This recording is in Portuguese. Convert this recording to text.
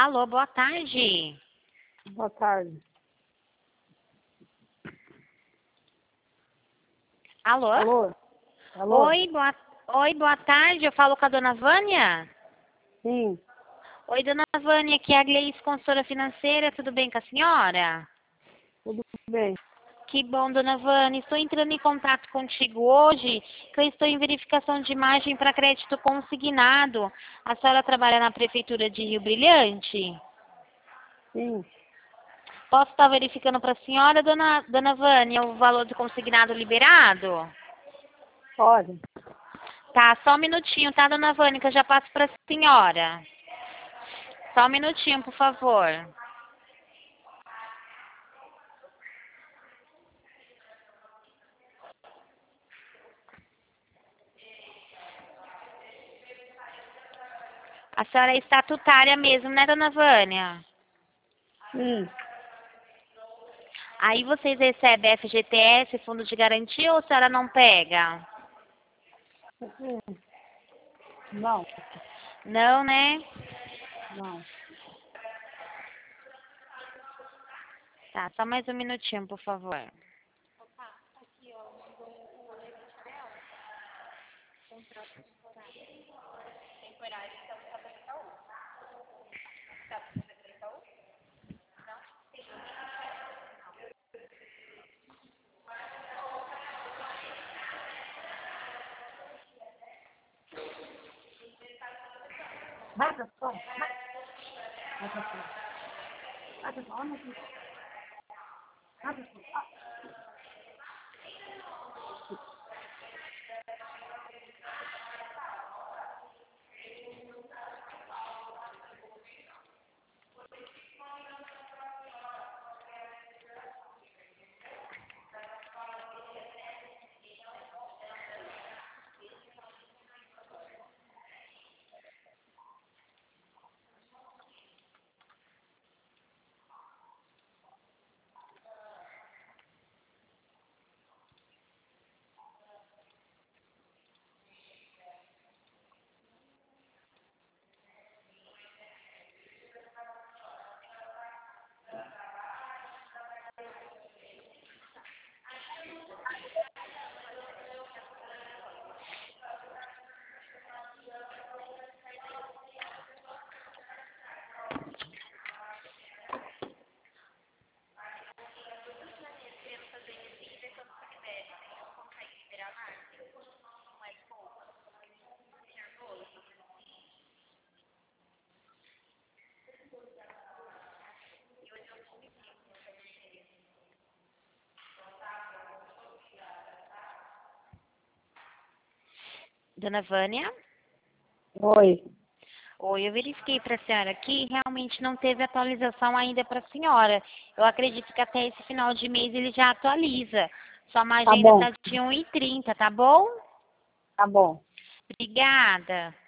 Alô, boa tarde. Boa tarde. Alô? Alô? Alô? Oi, boa tarde. Eu falo com a dona Vânia? Sim, Oi, dona Vânia, aqui é a Gleice, consultora financeira. Tudo bem com a senhora? tudo bem. Que bom, dona Vânia. Estou entrando em contato contigo hoje, que eu estou em verificação de imagem para crédito consignado. A senhora trabalha na Prefeitura de Rio Brilhante? Sim, Posso estar verificando para a senhora, dona Vânia, o valor do consignado liberado? pode. Tá, só um minutinho, tá, dona Vânia, que eu já passo para a senhora. Só um minutinho, por favor. A senhora é estatutária mesmo, né, dona Vânia? Sim, Aí vocês recebem FGTS, Fundo de Garantia, ou a senhora não pega? não, Não, né? não. Tá, só mais um minutinho, por favor. Vai pra fora, vai. Vai pra fora. Vai pra fora, vai pra fora. Dona Vânia? Oi, Oi, eu verifiquei para a senhora aqui, realmente não teve atualização ainda para a senhora. Eu acredito que até esse final de mês ele já atualiza. Sua margem tá ainda bom, está de 1,30, tá bom? tá bom. Obrigada.